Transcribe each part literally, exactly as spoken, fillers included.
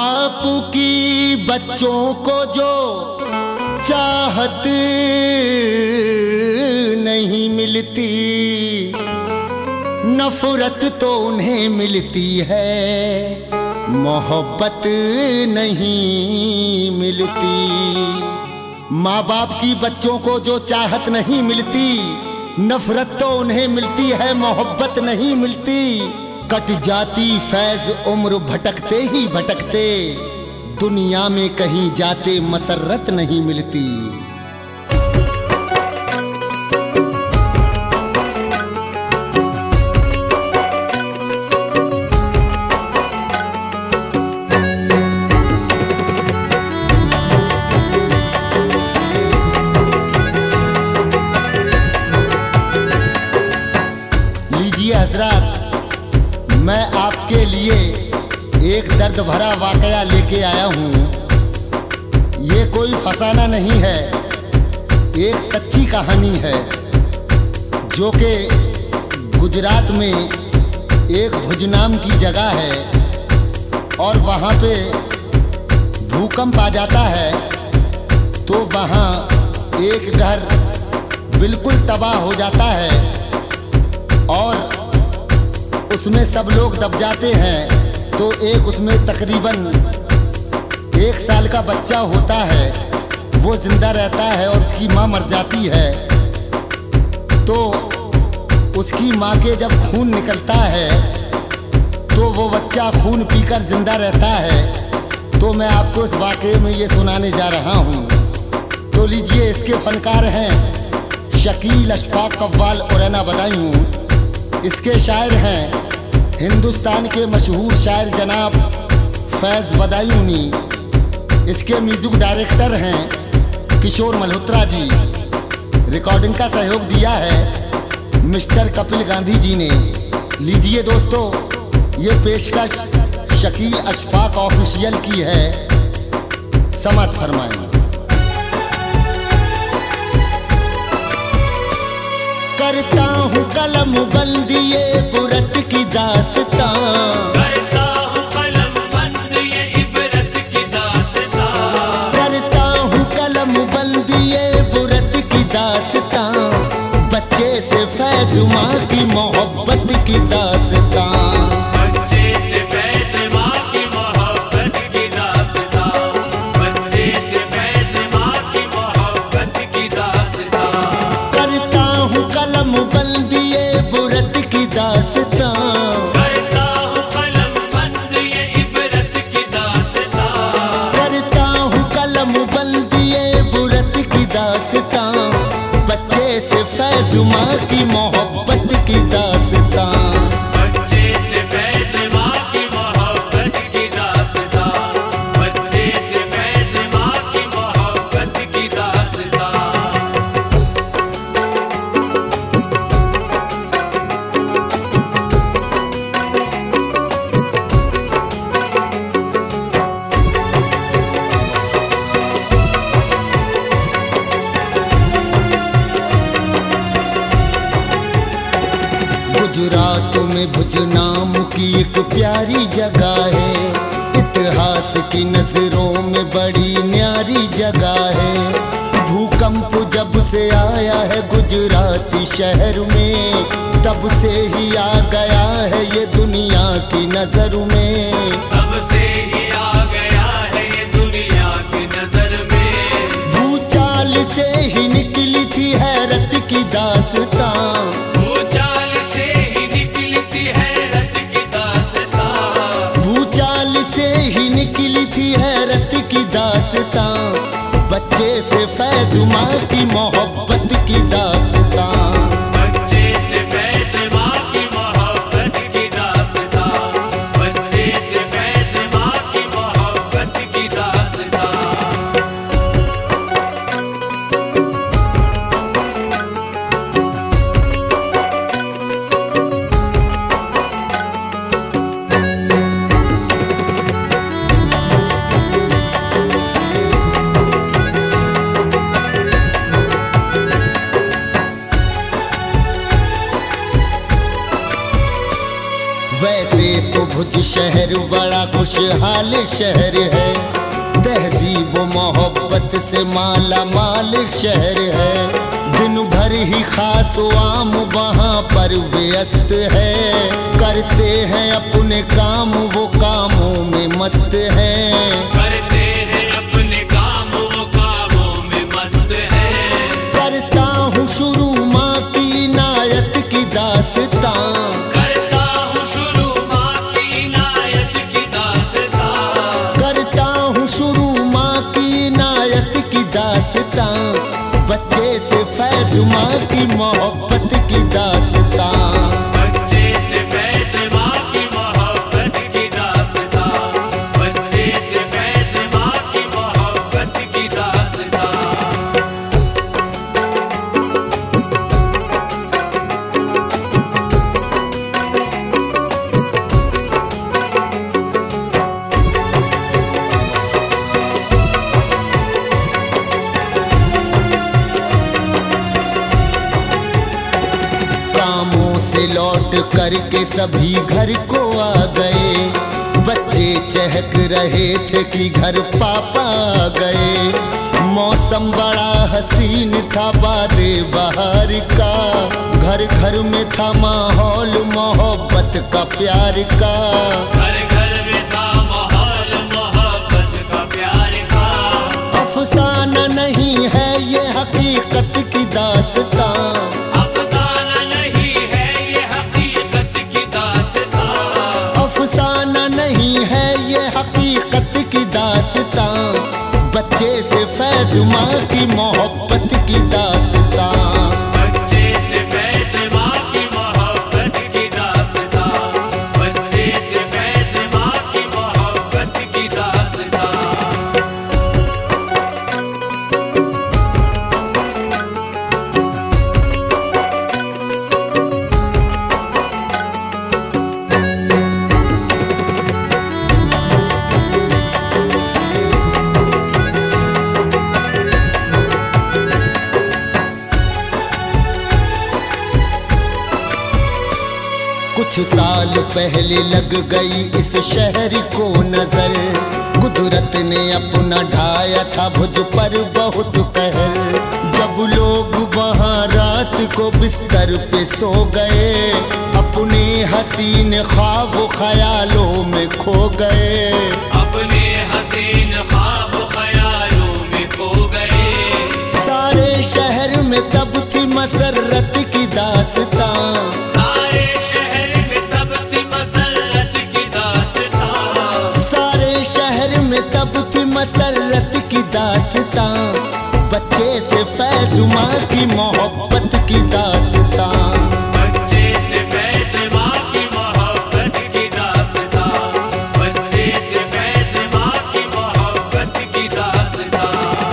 बाप की बच्चों को जो चाहत नहीं मिलती, नफरत तो उन्हें मिलती है, मोहब्बत नहीं मिलती। माँ बाप की बच्चों को जो चाहत नहीं मिलती, नफरत तो उन्हें मिलती है, मोहब्बत नहीं मिलती। कट जाती फैज उम्र भटकते ही भटकते, दुनिया में कहीं जाते मसरत नहीं मिलती। लीजिए हजरात, मैं आपके लिए एक दर्द भरा वाकया लेके आया हूँ। ये कोई फसाना नहीं है, एक सच्ची कहानी है, जो कि गुजरात में एक भुज नाम की जगह है, और वहाँ पे भूकंप आ जाता है तो वहाँ एक घर बिल्कुल तबाह हो जाता है और उसमें सब लोग दब जाते हैं। तो एक उसमें तकरीबन एक साल का बच्चा होता है, वो जिंदा रहता है और उसकी माँ मर जाती है। तो उसकी माँ के जब खून निकलता है तो वो बच्चा खून पीकर जिंदा रहता है। तो मैं आपको इस वाक़े में ये सुनाने जा रहा हूँ। तो लीजिए, इसके फनकार हैं शकील अशफाक कव्वाल और रैना बदायूं। इसके शायर हैं हिंदुस्तान के मशहूर शायर जनाब फैज बदायूनी। इसके म्यूजिक डायरेक्टर हैं किशोर मल्होत्रा जी। रिकॉर्डिंग का सहयोग दिया है मिस्टर कपिल गांधी जी ने। लीजिए दोस्तों, ये पेशकश शकील अशफाक ऑफिशियल की है, समात फरमाएं। करता हूँ कलम बंदी ये इबरत की दास्तां, करता हूँ कलम बंदी ये इबरत की दास्तां, करता हूँ कलम बंदी ये इबरत की दास्तां, बच्चे से फैज़ माँ की मोहब्बत की दास्तां, बच्चे से फैज़ माँ की मोहब्बत की दास्तां, बच्चे से फैज़ माँ की मोहब्बत की दास्तां। करता हूँ कलम बंदी ये इबरत की दास्तां, करता हूँ कलम बंदी ये इबरत की दास्तां, करता हूँ कलम बंदी ये इबरत की दास्तां, बच्चे से फैज़ माँ की मोहब्बत की दास्तां, बच्चे से फैज़ माँ की मोहब्बत की दास्तां, बच्चे से फैज़ माँ की मोहब्बत की दास्तां। गुजरात में भुज नाम की एक प्यारी जगह है, इतिहास की नजरों में बड़ी न्यारी जगह है। भूकंप जब से आया है गुजराती शहर में, तब से ही आ गया है ये दुनिया की नजर में। तब से ही आ गया है ये दुनिया की नजर में। भूचाल से ही निकली थी हैरत की दास्तां, भूचाल से ही निकली थी हैरत की दास्तां, भूचाल से ही निकली थी हैरत की दास्तां, बच्चे से फैज़ माँ की मोहब्बत की दास्तां, बच्चे से फैज़ माँ की मोहब्बत की दास्तां, बच्चे से फैज़ माँ की मोहब्बत की दास्तां। शहर बड़ा खुशहाल शहर है, तहजीब मोहब्बत से माला माल शहर है। दिन भर ही खास आम वहाँ पर व्यस्त है, करते हैं अपने काम वो कामों में मस्त है। करते हैं अपने काम वो कामों में मस्त है। करता हूँ शुरू माँ की इनायत की दास्तां, करता हूँ शुरू माँ की इनायत की दास्तां। करता हूँ शुरू माँ की इनायत की दास्तां, बच्चे से फैज़ माँ की मोहब्बत की दास्तां। बच्चे से फैज़ माँ की मोहब्बत की दास्तां। बच्चे से फैज़ माँ की मोहब्बत की दास्तां। कामों से लौट करके सभी घर को आ गए, बच्चे चहक रहे थे कि घर पापा आ गए। मौसम बड़ा हसीन था बादे बहार का, घर घर में था माहौल मोहब्बत का प्यार का। घर घर में था माहौल मोहब्बत का प्यार का। अफसाना नहीं है ये हकीकत की दास्तां, अफसाना नहीं है ये हकीकत की दास्तां। अफसाना नहीं है ये हकीकत की दास्तां, बच्चे से फैज़ माँ की मोहब्बत की दास्तां। बच्चे से फैज़ माँ की मोहब्बत की दास्तां। बच्चे से फैज़ माँ की मोहब्बत की दास्तां। कुछ साल पहले लग गई इस शहर को नजर, कुदरत ने अपना ढाया था भुज पर बहुत कहर। जब लोग वहाँ रात को बिस्तर पे सो गए, अपने हसीन ख्वाब ख्यालों में खो गए। अपने हसीन ख्वाब ख्यालों में खो गए। सारे शहर में तब थी मसरत की दास्तां, सारे शहर में तब थी मसरत की दास्तां। सारे शहर में तब थी मसरत की दास्तां, बच्चे से फैज़ माँ की मोहब्बत की दास्तां। बच्चे से फैज़ माँ की मोहब्बत की दास्तां। बच्चे से फैज़ माँ की मोहब्बत की दास्तां।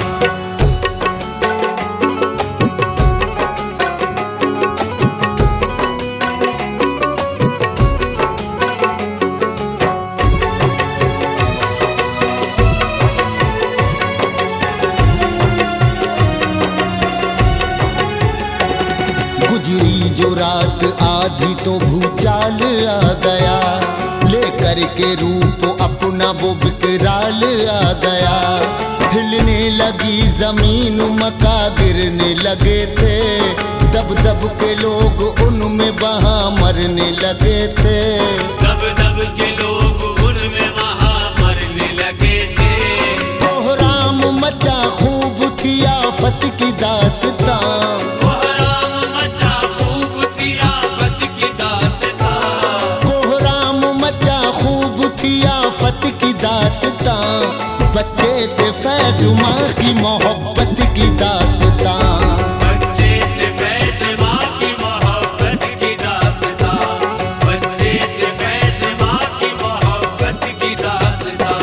गुजरी जो रात आधी तो भूचाल आ गया, लेकर के रूप अपना वो विकराल आ गया। हिलने लगी जमीन मका गिरने लगे थे, दब दब के लोग उनमें वहाँ मरने लगे थे। दब दब के लोग उनमें वहाँ मरने लगे थे। कोहराम मचा खूब थी आफत की दास्तां, कोहराम मचा खूब थी आफत की दास्तां। कोहराम मचा खूब थी आफत की दास्तां, बच्चे से फैज़ माँ की मोहब्बत की दास्तां। बच्चे से फैज़ माँ की मोहब्बत की दास्तां। बच्चे से फैज़ माँ की मोहब्बत की दास्तां।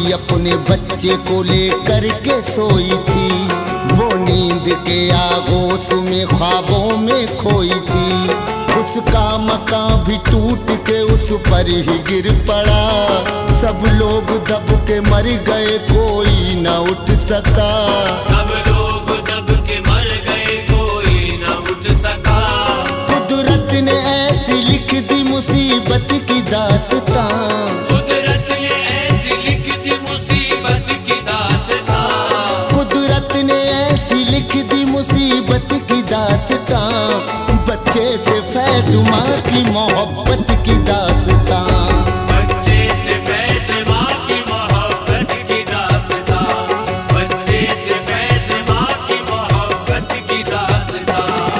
भी अपने बच्चे को लेकर के सोई थी। वो नींद के आगोश में ख्वाबों में खोई थी। उसका मकान भी टूट के उस पर ही गिर पड़ा। सब लोग दब के मर गए, कोई न उठ सका। सब लोग दब के मर गए, कोई न उठ सका। कुदरत ने ऐसी लिख दी मुसीबत की दास्तां। कुदरत ने ऐसी लिख दी मुसीबत की दास्तां। कुदरत ने ऐसी लिख दी मुसीबत की दास्तां। बच्चे से फैज़ माँ की मोहब्बत की दास्तां। बच्चे से फैज़ माँ की मोहब्बत की दास्तां। बच्चे से फैज़ माँ की मोहब्बत की दास्तां।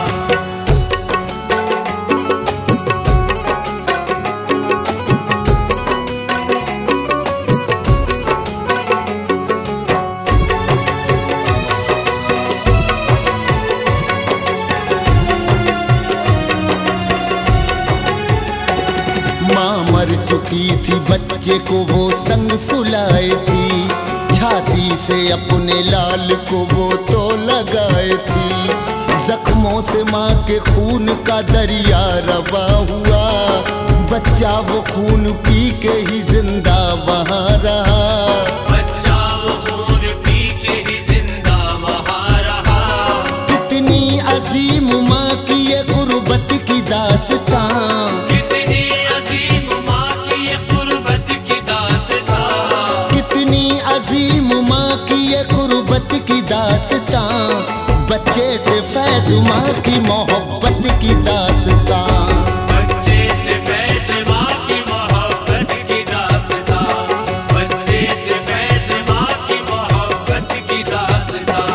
माँ मर चुकी थी, बच्चे को वो संग सुलाए थी। छाती से अपने लाल को वो तो लगाए थी। जख्मों से माँ के खून का दरिया रवा हुआ। बच्चा वो खून पी के ही जिंदा वहाँ रहा। बच्चा वो खून पी के ही जिंदा वहाँ रहा। कितनी अजीम माँ की ये गुर्बत की दास्तां। कितनी अजीम माँ की ये गुर्बत की दास्तां। कितनी अजीम माँ की ये गुर्बत की दास्तां। बच्चे से फैज़ माँ की मोहब्बत की दास्तां। बच्चे से फैज़ माँ की मोहब्बत की दास्तां। बच्चे से फैज़ माँ की मोहब्बत की दास्तां।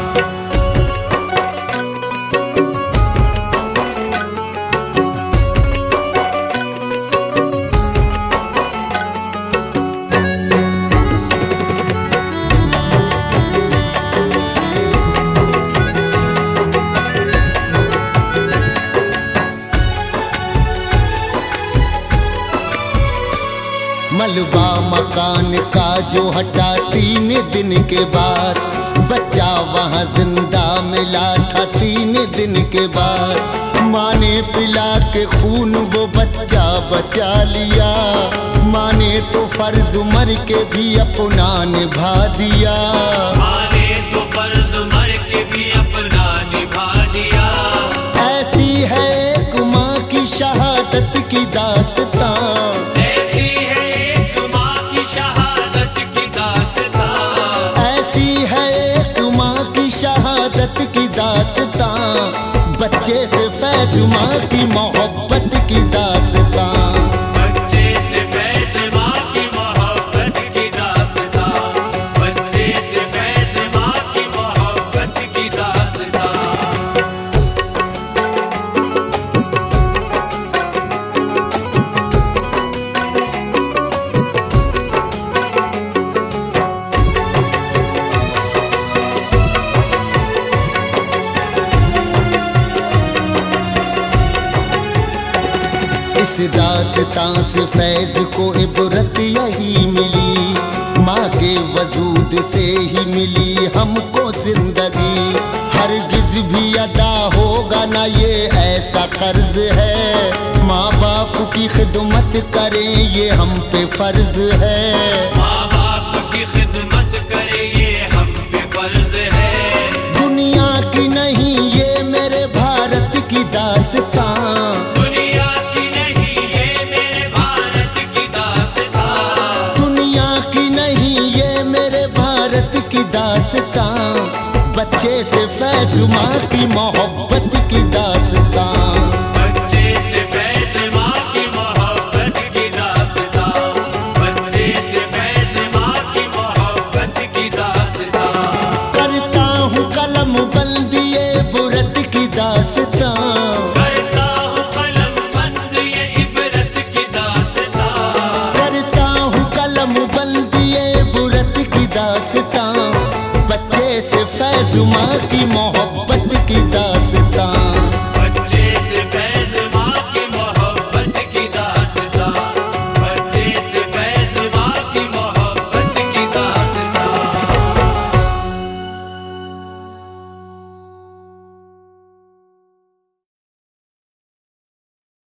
मलबा मकान का जो हटा तीन दिन के बाद। बच्चा वहाँ जिंदा मिला था तीन दिन के बाद। माँ ने पिला के खून वो बच्चा बचा लिया। माँ ने तो फर्ज मर के भी अपना निभा दिया। माँ ने तो फर्ज मर के भी अपना निभा दिया। ऐसी है एक माँ की शहादत की दास्तां। ऐसी है एक माँ की शहादत की दास्तां। ऐसी है एक माँ की शहादत की दास्तां। बच्चे से फैज़ माँ की मोहब्बत की दास्तां। बच्चे से फैज़ माँ की मोहब्बत की दास्तां। बच्चे से फैज़ माँ की मोहब्बत की दास्तां। इस दास्तां से फैज़ को इबरत यही मिली। माँ के वजूद से ही मिली हमको जिंदगी। हरगिज़ भी अदा होगा ना ये ऐसा कर्ज है। माँ बाप की खिदमत करें ये हम पे फर्ज है। माँ बाप की खिदमत करे ये हम पे फर्ज है। दुनिया की नहीं ये मेरे भारत की दास्तां। दुनिया की नहीं ये मेरे भारत की दास्तां। दुनिया की नहीं ये मेरे भारत की दास्तां। बच्चे से फैज़ माँ की मोहब्बत की दास्तां। बच्चे से फैज़ माँ की मोहब्बत की दास्तां। बच्चे से फैज़ माँ की मोहब्बत की दास्तां। करता हूँ कलम बंदी ये बुरत की दास्तां।